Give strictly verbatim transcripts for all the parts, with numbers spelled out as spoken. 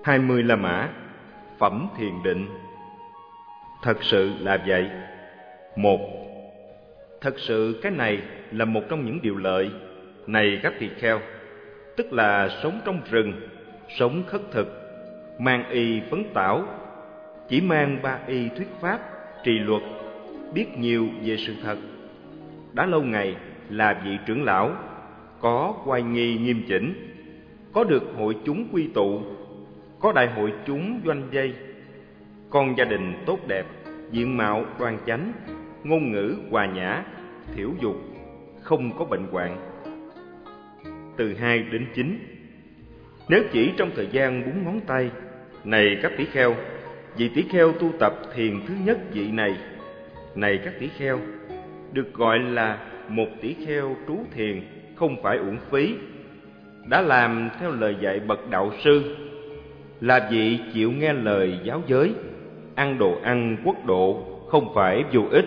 hai mươi La Mã, phẩm thiền định. Thật sự là vậy. Một, thật sự cái này là một trong những điều lợi. Này các tỳ kheo, tức là sống trong rừng, sống khất thực, mang y phấn tảo, chỉ mang ba y thuyết pháp, trì luật, biết nhiều về sự thật. Đã lâu ngày là vị trưởng lão, có oai nghi nghiêm chỉnh, có được hội chúng quy tụ, có đại hội chúng doanh dây, con gia đình tốt đẹp, diện mạo đoan chánh, ngôn ngữ hòa nhã, thiểu dục, không có bệnh hoạn. Từ hai đến chín. Nếu chỉ trong thời gian bốn ngón tay, này các tỷ kheo, vị tỷ kheo tu tập thiền thứ nhất vị này, này các tỷ kheo, được gọi là một tỷ kheo trú thiền, không phải uổng phí, đã làm theo lời dạy bậc đạo sư, là vị chịu nghe lời giáo giới, ăn đồ ăn quốc độ, không phải vô ích.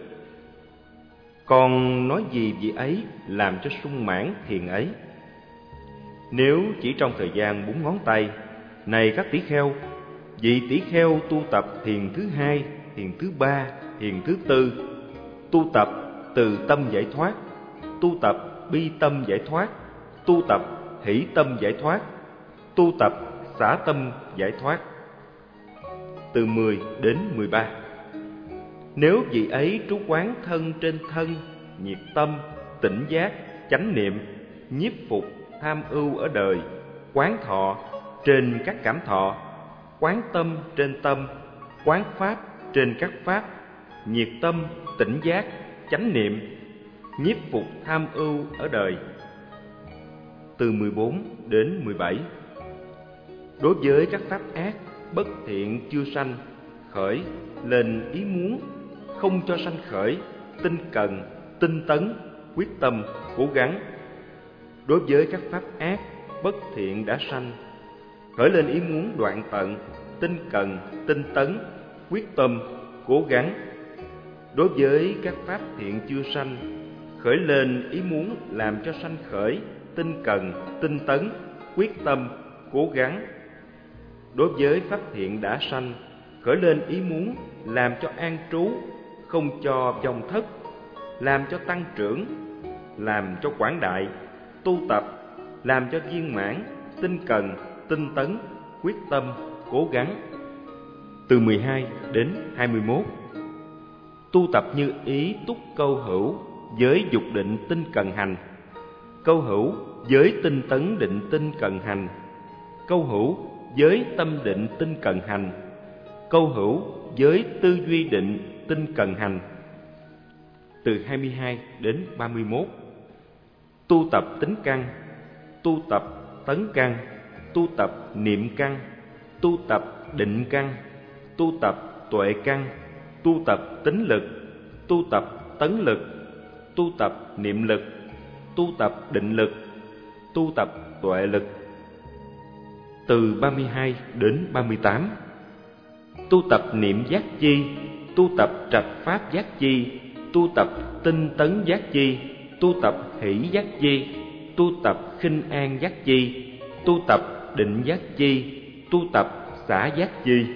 Còn nói gì vị ấy làm cho sung mãn thiền ấy? Nếu chỉ trong thời gian bốn ngón tay, này các tỷ kheo, vị tỷ kheo tu tập thiền thứ hai, thiền thứ ba, thiền thứ tư, tu tập từ tâm giải thoát, tu tập bi tâm giải thoát, tu tập hỷ tâm giải thoát, tu tập xả tâm giải thoát. Từ mười đến mười ba. Nếu vị ấy trú quán thân trên thân, nhiệt tâm, tỉnh giác, chánh niệm, nhiếp phục, tham ưu ở đời, quán thọ trên các cảm thọ, quán tâm trên tâm, quán pháp trên các pháp, nhiệt tâm, tỉnh giác, chánh niệm, nhiếp phục tham ưu ở đời. Từ mười bốn đến mười bảy. Đối với các pháp ác, bất thiện chưa sanh, khởi lên ý muốn, không cho sanh khởi, tinh cần, tinh tấn, quyết tâm, cố gắng. Đối với các pháp ác, bất thiện đã sanh, khởi lên ý muốn đoạn tận, tinh cần, tinh tấn, quyết tâm, cố gắng. Đối với các pháp thiện chưa sanh, khởi lên ý muốn làm cho sanh khởi, tinh cần, tinh tấn, quyết tâm, cố gắng. Đối với pháp thiện đã sanh, khởi lên ý muốn làm cho an trú, không cho vong thất, làm cho tăng trưởng, làm cho quảng đại, tu tập, làm cho viên mãn, tinh cần, tinh tấn, quyết tâm, cố gắng. Từ mười hai đến hai mươi mốt. Tu tập như ý túc câu hữu với dục định tinh cần hành, câu hữu với tinh tấn định tinh cần hành, câu hữu với tâm định tinh cần hành, câu hữu với tư duy định tinh cần hành. Từ hai mươi hai đến ba mươi mốt. Tu tập tính căn, tu tập tấn căn, tu tập niệm căn, tu tập định căn, tu tập tuệ căn, tu tập tính lực, tu tập tấn lực, tu tập niệm lực, tu tập định lực, tu tập tuệ lực. Từ ba mươi hai đến ba mươi tám. Tu tập niệm giác chi, tu tập trạch pháp giác chi, tu tập tinh tấn giác chi, tu tập hỷ giác chi, tu tập khinh an giác chi, tu tập định giác chi, tu tập xả giác chi.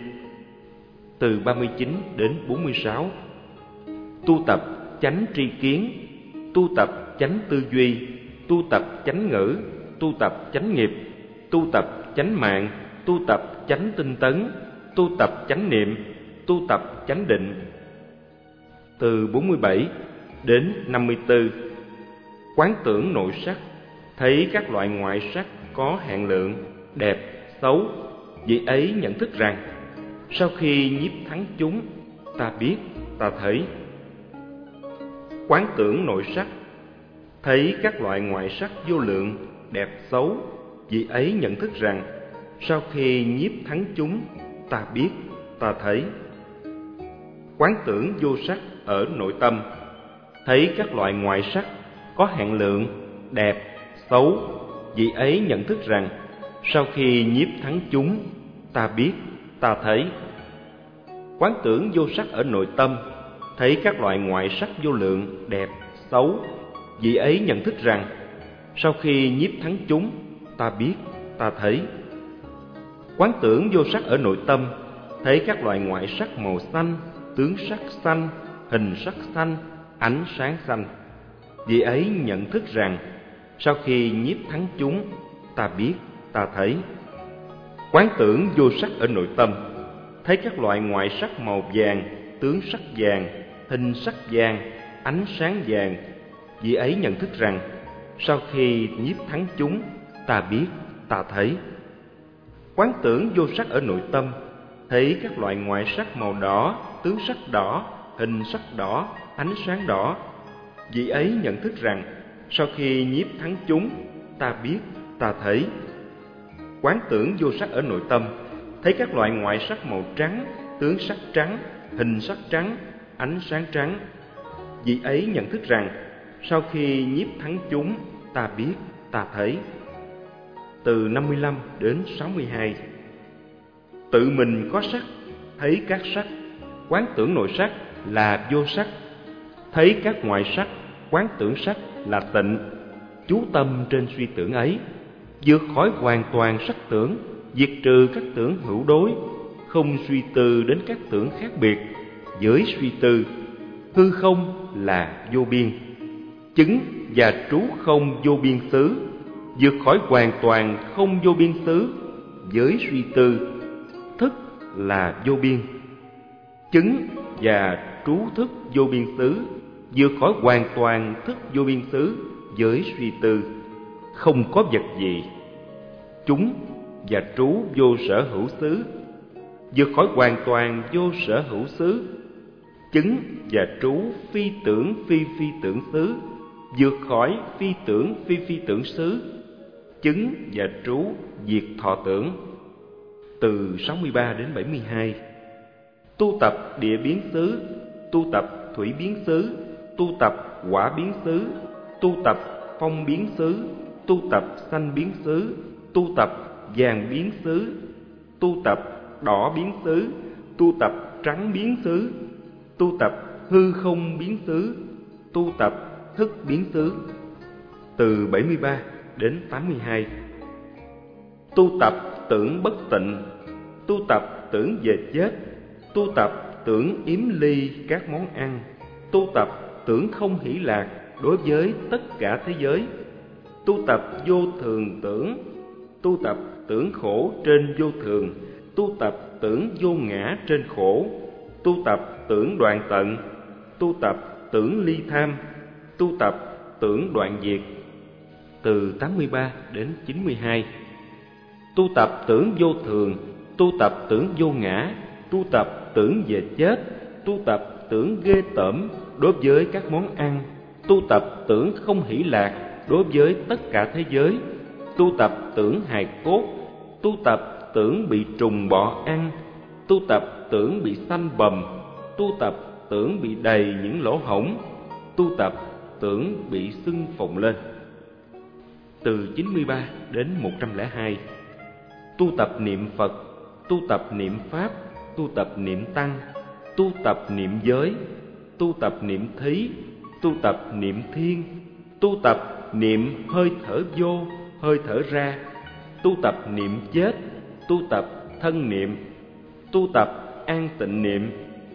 Từ ba mươi chín đến bốn mươi sáu. Tu tập chánh tri kiến, tu tập chánh tư duy, tu tập chánh ngữ, tu tập chánh nghiệp, tu tập chánh mạng, tu tập chánh tinh tấn, tu tập chánh niệm, tu tập chánh định. Từ bốn mươi bảy đến năm mươi tư. Quán tưởng nội sắc, thấy các loại ngoại sắc có hạn lượng, đẹp, xấu, vị ấy nhận thức rằng sau khi nhiếp thắng chúng, ta biết, ta thấy. Quán tưởng nội sắc, thấy các loại ngoại sắc vô lượng, đẹp, xấu, vị ấy nhận thức rằng sau khi nhiếp thắng chúng, ta biết, ta thấy. Quán tưởng vô sắc ở nội tâm, thấy các loại ngoại sắc có hạn lượng, đẹp, xấu, vị ấy nhận thức rằng sau khi nhiếp thắng chúng, ta biết, ta thấy. Quán tưởng vô sắc ở nội tâm, thấy các loại ngoại sắc vô lượng, đẹp, xấu, vị ấy nhận thức rằng sau khi nhiếp thắng chúng, ta biết, ta thấy. Quán tưởng vô sắc ở nội tâm, thấy các loại ngoại sắc màu xanh, tướng sắc xanh, hình sắc xanh, ánh sáng xanh. Vì ấy nhận thức rằng, sau khi nhiếp thắng chúng, ta biết, ta thấy. Quán tưởng vô sắc ở nội tâm, thấy các loại ngoại sắc màu vàng, tướng sắc vàng, hình sắc vàng, ánh sáng vàng. Vì ấy nhận thức rằng, sau khi nhiếp thắng chúng, ta biết, ta thấy. Quán tưởng vô sắc ở nội tâm, thấy các loại ngoại sắc màu đỏ, tướng sắc đỏ, hình sắc đỏ, ánh sáng đỏ. Vì ấy nhận thức rằng, sau khi nhiếp thắng chúng, ta biết, ta thấy. Quán tưởng vô sắc ở nội tâm, thấy các loại ngoại sắc màu trắng, tướng sắc trắng, hình sắc trắng, ánh sáng trắng. Vì ấy nhận thức rằng, sau khi nhiếp thắng chúng, ta biết, ta thấy. Từ năm mươi lăm đến sáu mươi hai. Tự mình có sắc, thấy các sắc, quán tưởng nội sắc là vô sắc. Thấy các ngoại sắc, quán tưởng sắc là tịnh. Chú tâm trên suy tưởng ấy, vượt khỏi hoàn toàn sắc tưởng, diệt trừ các tưởng hữu đối, không suy tư đến các tưởng khác biệt. Với suy tư, hư không là vô biên, chứng và trú không vô biên xứ, vượt khỏi hoàn toàn không vô biên xứ. Với suy tư, thức là vô biên, chứng và trú thức vô biên xứ, vượt khỏi hoàn toàn thức vô biên xứ. Với suy tư, không có vật gì. Chúng và trú vô sở hữu xứ, vượt khỏi hoàn toàn vô sở hữu xứ. Chứng và trú phi tưởng phi phi tưởng xứ, vượt khỏi phi tưởng phi phi tưởng xứ. Chứng và trú diệt thọ tưởng. Từ sáu mươi ba đến bảy mươi hai. Tu tập địa biến xứ, tu tập thủy biến xứ, tu tập hỏa biến xứ, tu tập phong biến xứ, tu tập xanh biến xứ, tu tập vàng biến xứ, tu tập đỏ biến xứ, tu tập trắng biến xứ, tu tập hư không biến xứ, tu tập thức biến xứ. Từ bảy mươi ba đến tám mươi hai. Tu tập tưởng bất tịnh, tu tập tưởng về chết, tu tập tưởng yếm ly các món ăn, tu tập tưởng không hỷ lạc đối với tất cả thế giới, tu tập vô thường tưởng, tu tập tưởng khổ trên vô thường, tu tập tưởng vô ngã trên khổ, tu tập tưởng đoạn tận, tu tập tưởng ly tham, tu tập tưởng đoạn diệt. Từ tám mươi ba đến chín mươi hai. Tu tập tưởng vô thường, tu tập tưởng vô ngã, tu tập tưởng về chết, tu tập tưởng ghê tởm đối với các món ăn, tu tập tưởng không hỷ lạc đối với tất cả thế giới, tu tập tưởng hài cốt, tu tập tưởng bị trùng bọ ăn, tu tập tưởng bị xanh bầm, tu tập tưởng bị đầy những lỗ hổng, tu tập tưởng bị sưng phồng lên. Từ chín mươi ba đến một trăm lẻ hai. Tu tập niệm Phật, tu tập niệm Pháp, tu tập niệm Tăng, tu tập niệm giới, tu tập niệm thí, tu tập niệm thiên, tu tập niệm hơi thở vô, hơi thở ra, tu tập niệm chết, tu tập thân niệm, tu tập an tịnh niệm.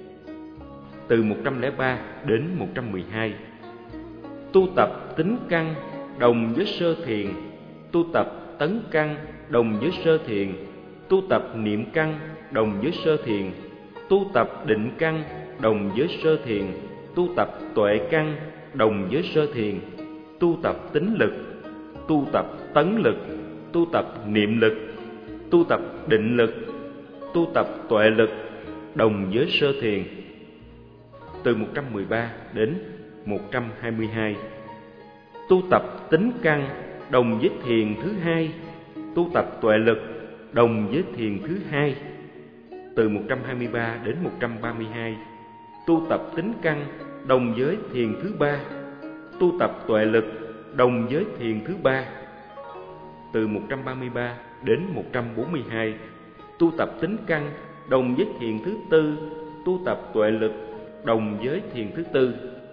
Từ một trăm lẻ ba đến một trăm mười hai. Tu tập tính căn đồng với sơ thiền, tu tập tấn căn đồng với sơ thiền, tu tập niệm căn đồng với sơ thiền, tu tập định căn đồng với sơ thiền, tu tập tuệ căn đồng với sơ thiền, tu tập tín lực, tu tập tấn lực, tu tập niệm lực, tu tập định lực, tu tập tuệ lực đồng với sơ thiền. Từ một trăm mười ba đến một trăm hai mươi hai. Tu tập tính căn đồng với thiền thứ hai, tu tập tuệ lực đồng với thiền thứ hai. Từ một trăm hai mươi ba đến một trăm ba mươi hai. Tu tập tính căn đồng với thiền thứ ba, tu tập tuệ lực đồng với thiền thứ ba. Từ một trăm ba mươi ba đến một trăm bốn mươi hai. Tu tập tính căn đồng với thiền thứ tư, tu tập tuệ lực đồng với thiền thứ tư.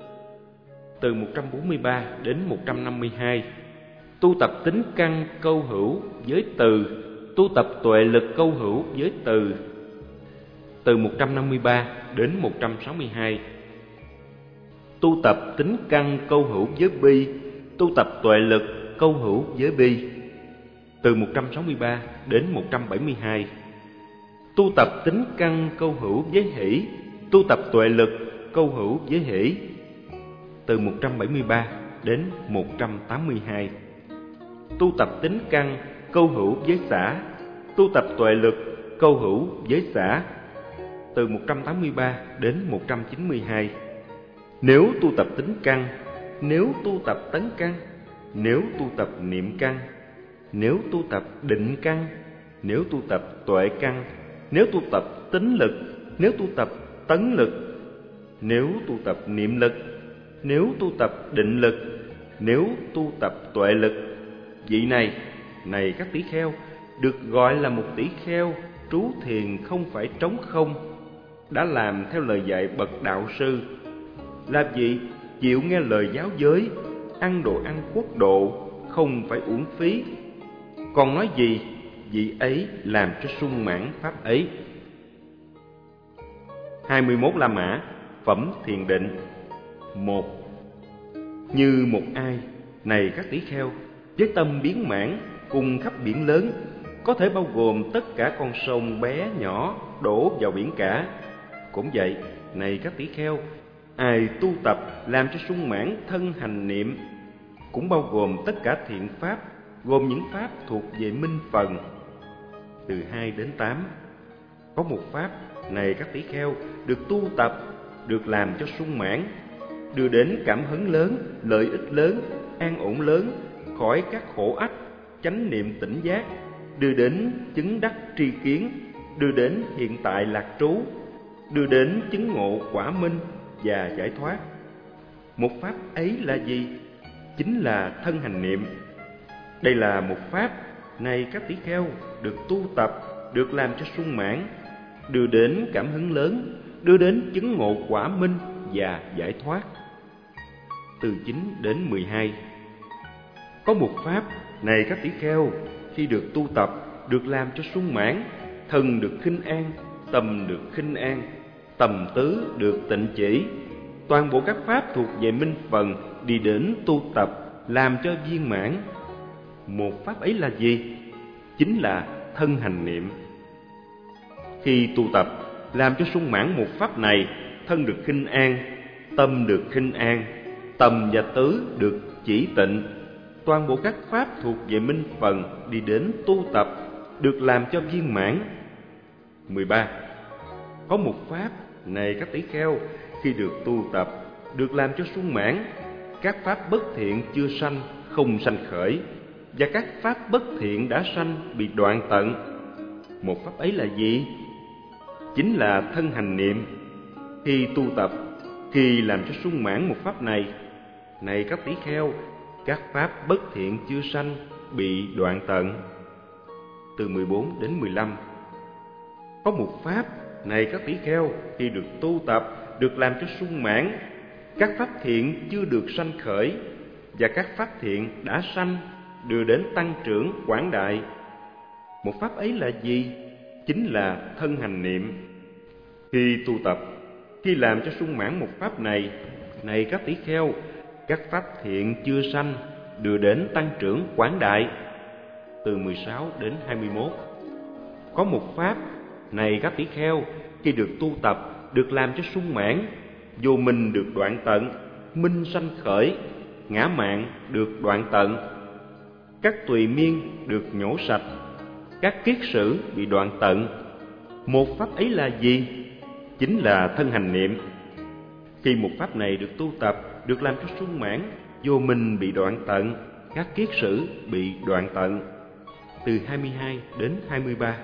Từ một trăm bốn mươi ba đến một trăm năm mươi hai. Tu tập tính căn câu hữu với từ, tu tập tuệ lực câu hữu với từ. Từ một trăm năm mươi ba đến một trăm sáu mươi hai. Tu tập tính căn câu hữu với bi, tu tập tuệ lực câu hữu với bi. Từ một trăm sáu mươi ba đến một trăm bảy mươi hai. Tu tập tính căn câu hữu với hỷ, tu tập tuệ lực câu hữu với hỷ. Từ một trăm bảy mươi ba đến một trăm tám mươi hai. Tu tập tính căn câu hữu với xả, tu tập tuệ lực câu hữu với xả. Từ một trăm tám mươi ba đến một trăm chín mươi hai. Nếu tu tập tính căn, nếu tu tập tấn căn, nếu tu tập niệm căn, nếu tu tập định căn, nếu tu tập tuệ căn, nếu tu tập tính lực, nếu tu tập tấn lực, nếu tu tập niệm lực, nếu tu tập định lực, nếu tu tập tuệ lực. Vị này, này các tỷ kheo, được gọi là một tỷ kheo trú thiền không phải trống không, đã làm theo lời dạy bậc đạo sư, là vị chịu nghe lời giáo giới, ăn đồ ăn quốc độ, không phải uổng phí. Còn nói gì, vị ấy làm cho sung mãn pháp ấy. hai mươi mốt La Mã, phẩm thiền định. Một. Như một ai, này các tỷ kheo, với tâm biến mãn cùng khắp biển lớn, có thể bao gồm tất cả con sông bé nhỏ đổ vào biển cả. Cũng vậy, này các tỷ kheo, ai tu tập làm cho sung mãn thân hành niệm, cũng bao gồm tất cả thiện pháp, gồm những pháp thuộc về minh phần. Từ hai đến tám. Có một pháp, này các tỷ kheo, được tu tập, được làm cho sung mãn, đưa đến cảm hứng lớn, lợi ích lớn, an ổn lớn, khỏi các khổ ách, chánh niệm tỉnh giác, đưa đến chứng đắc tri kiến, đưa đến hiện tại lạc trú, đưa đến chứng ngộ quả minh và giải thoát. Một pháp ấy là gì? Chính là thân hành niệm. Đây là một pháp, này các tỷ kheo, được tu tập, được làm cho sung mãn, đưa đến cảm hứng lớn, đưa đến chứng ngộ quả minh và giải thoát. Từ chín đến mười hai. Có một pháp, này các tỷ kheo, khi được tu tập, được làm cho sung mãn, thân được khinh an, tâm được khinh an, tầm tứ được tịnh chỉ, toàn bộ các pháp thuộc về minh phần đi đến tu tập, làm cho viên mãn. Một pháp ấy là gì? Chính là thân hành niệm. Khi tu tập, làm cho sung mãn một pháp này, thân được khinh an, tâm được khinh an, tầm và tứ được chỉ tịnh, toàn bộ các pháp thuộc về minh phần đi đến tu tập, được làm cho viên mãn. mười ba. Có một pháp, này các tỷ kheo, khi được tu tập, được làm cho sung mãn, các pháp bất thiện chưa sanh không sanh khởi, và các pháp bất thiện đã sanh bị đoạn tận. Một pháp ấy là gì? Chính là thân hành niệm. Khi tu tập, khi làm cho sung mãn một pháp này, này các tỷ kheo, các pháp bất thiện chưa sanh bị đoạn tận. Từ mười bốn đến mười lăm. Có một pháp, này các tỷ kheo, khi được tu tập, được làm cho sung mãn, các pháp thiện chưa được sanh khởi, và các pháp thiện đã sanh đưa đến tăng trưởng quảng đại. Một pháp ấy là gì? Chính là thân hành niệm. Khi tu tập, khi làm cho sung mãn một pháp này, này các tỷ kheo, các pháp thiện chưa sanh đưa đến tăng trưởng quảng đại. Từ mười sáu đến hai mươi mốt. Có một pháp, này các tỷ kheo, khi được tu tập, được làm cho sung mãn, vô minh được đoạn tận, minh sanh khởi, ngã mạn được đoạn tận, các tùy miên được nhổ sạch, các kiết sử bị đoạn tận. Một pháp ấy là gì? Chính là thân hành niệm. Khi một pháp này được tu tập, được làm cho sung mãn, vô minh bị đoạn tận, các kiết sử bị đoạn tận. Từ hai mươi hai đến hai mươi ba.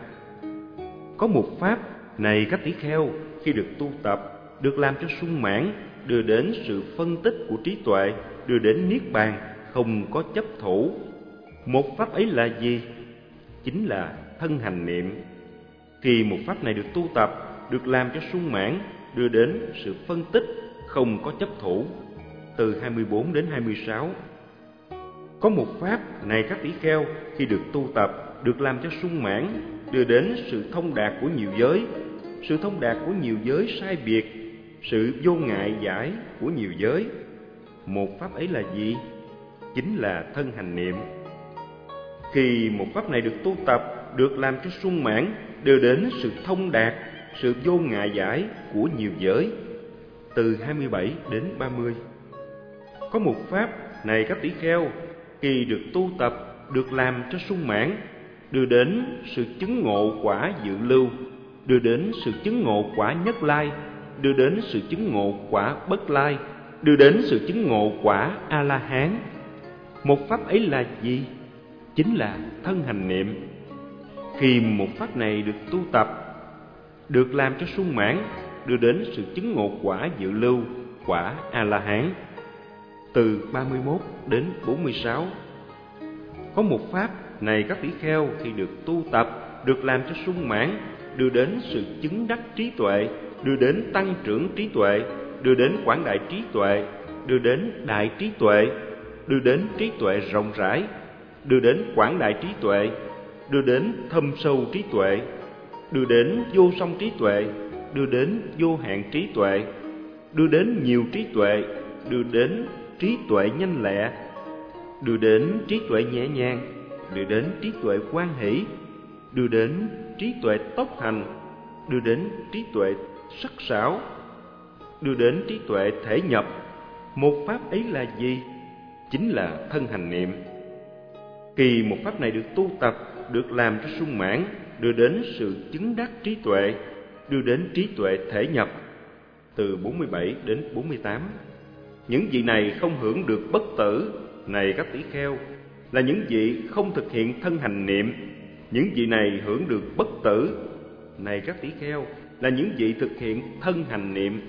Có một pháp, này các tỷ kheo, khi được tu tập, được làm cho sung mãn, đưa đến sự phân tích của trí tuệ, đưa đến niết bàn, không có chấp thủ. Một pháp ấy là gì? Chính là thân hành niệm. Khi một pháp này được tu tập, được làm cho sung mãn, đưa đến sự phân tích, không có chấp thủ. Từ hai mươi bốn đến hai mươi sáu. Có một pháp, này các tỷ kheo, khi được tu tập, được làm cho sung mãn, đưa đến sự thông đạt của nhiều giới. Sự thông đạt của nhiều giới sai biệt, sự vô ngại giải của nhiều giới. Một pháp ấy là gì? Chính là thân hành niệm. Khi một pháp này được tu tập, được làm cho sung mãn, đưa đến sự thông đạt, sự vô ngại giải của nhiều giới. Từ hai mươi bảy đến ba mươi. Có một pháp này các tỷ kheo, khi được tu tập, được làm cho sung mãn, đưa đến sự chứng ngộ quả dự lưu, đưa đến sự chứng ngộ quả nhất lai, đưa đến sự chứng ngộ quả bất lai, đưa đến sự chứng ngộ quả A-la-hán. Một pháp ấy là gì? Chính là thân hành niệm. Khi một pháp này được tu tập, được làm cho sung mãn, đưa đến sự chứng ngộ quả dự lưu, quả A-la-hán. Từ ba mươi mốt đến bốn mươi sáu. Có một pháp này các tỷ kheo, khi được tu tập, được làm cho sung mãn, đưa đến sự chứng đắc trí tuệ, đưa đến tăng trưởng trí tuệ, đưa đến quảng đại trí tuệ, đưa đến đại trí tuệ, đưa đến trí tuệ rộng rãi, đưa đến quảng đại trí tuệ, đưa đến thâm sâu trí tuệ, đưa đến vô song trí tuệ, đưa đến vô hạn trí tuệ, đưa đến nhiều trí tuệ, đưa đến trí tuệ nhanh lẹ, đưa đến trí tuệ nhẹ nhàng, đưa đến trí tuệ quan hỷ, đưa đến trí tuệ tốc hành, đưa đến trí tuệ sắc sảo, đưa đến trí tuệ thể nhập. Một pháp ấy là gì? Chính là thân hành niệm. Khi một pháp này được tu tập, được làm cho sung mãn, đưa đến sự chứng đắc trí tuệ, đưa đến trí tuệ thể nhập. Từ bốn mươi bảy đến bốn mươi tám. Những vị này không hưởng được bất tử, này các tỷ kheo, là những vị không thực hiện thân hành niệm. Những vị này hưởng được bất tử, này các tỷ kheo, là những vị thực hiện thân hành niệm.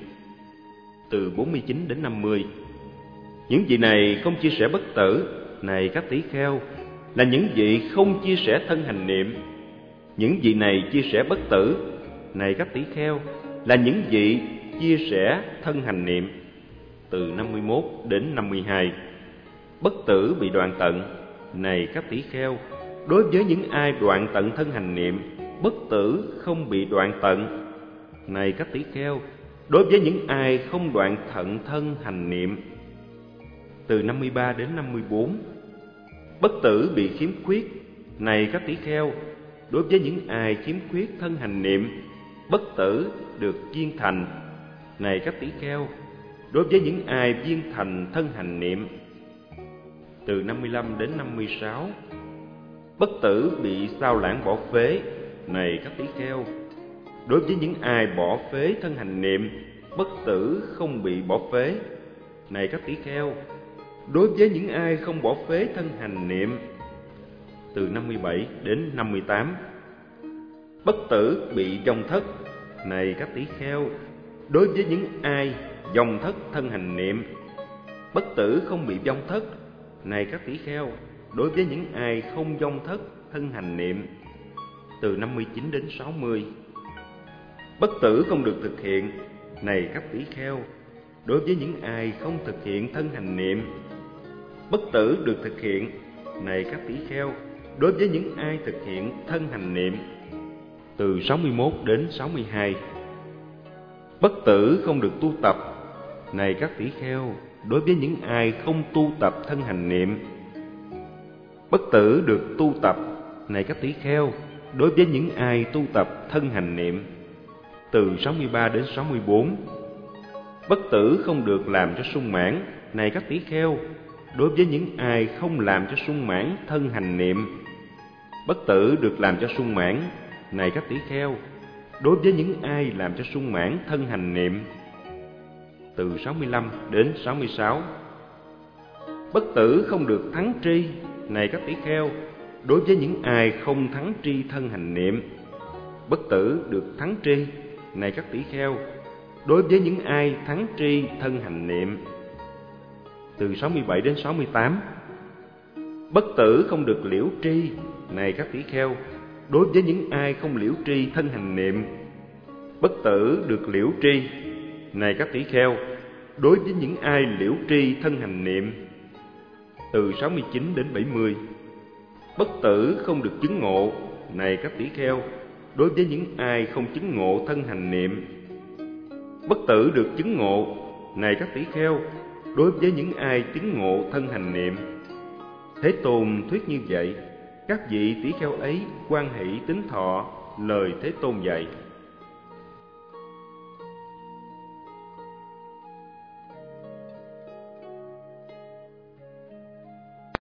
Từ bốn mươi chín đến năm mươi. Những vị này không chia sẻ bất tử, này các tỷ kheo, là những vị không chia sẻ thân hành niệm. Những vị này chia sẻ bất tử, này các tỷ kheo, là những vị chia sẻ thân hành niệm. Từ năm mươi mốt đến năm mươi hai. Bất tử bị đoạn tận, này các tỷ kheo, đối với những ai đoạn tận thân hành niệm, bất tử không bị đoạn tận. Này các tỷ kheo, đối với những ai không đoạn thận thân hành niệm. Từ năm mươi ba đến năm mươi bốn. Bất tử bị khiếm khuyết, này các tỷ kheo, đối với những ai khiếm khuyết thân hành niệm, bất tử được viên thành. Này các tỷ kheo, đối với những ai viên thành thân hành niệm. Từ năm mươi lăm đến năm mươi sáu. Bất tử bị sao lãng bỏ phế, này các tỷ kheo, đối với những ai bỏ phế thân hành niệm, bất tử không bị bỏ phế. Này các tỷ kheo, đối với những ai không bỏ phế thân hành niệm. Từ năm mươi bảy đến năm mươi tám. Bất tử bị vong thất, này các tỷ kheo, đối với những ai vong thất thân hành niệm, bất tử không bị vong thất. Này các tỷ kheo, đối với những ai không vong thất thân hành niệm. Từ năm mươi chín đến sáu mươi. Bất tử không được thực hiện, này các tỷ kheo, đối với những ai không thực hiện thân hành niệm. Bất tử được thực hiện, này các tỷ kheo, đối với những ai thực hiện thân hành niệm. Từ sáu mươi mốt đến sáu mươi hai. Bất tử không được tu tập, này các tỷ kheo, đối với những ai không tu tập thân hành niệm. Bất tử được tu tập, này các tỷ kheo, đối với những ai tu tập thân hành niệm. Từ sáu mươi ba đến sáu mươi bốn. Bất tử không được làm cho sung mãn, này các tỷ kheo, đối với những ai không làm cho sung mãn thân hành niệm. Bất tử được làm cho sung mãn, này các tỷ kheo, đối với những ai làm cho sung mãn thân hành niệm. Từ sáu mươi lăm đến sáu mươi sáu. Bất tử không được thắng tri, này các tỷ kheo, đối với những ai không thắng tri thân hành niệm. Bất tử được thắng tri, này các tỷ kheo, đối với những ai thắng tri thân hành niệm. Từ sáu mươi bảy đến sáu mươi tám. Bất tử không được liễu tri, này các tỷ kheo, đối với những ai không liễu tri thân hành niệm. Bất tử được liễu tri, này các tỷ kheo, đối với những ai liễu tri thân hành niệm. Từ sáu mươi chín đến bảy mươi. Bất tử không được chứng ngộ, này các tỷ kheo, đối với những ai không chứng ngộ thân hành niệm. Bất tử được chứng ngộ, này các tỷ kheo, đối với những ai chứng ngộ thân hành niệm. Thế Tôn thuyết như vậy, các vị tỷ kheo ấy hoan hỷ tín thọ lời Thế Tôn dạy.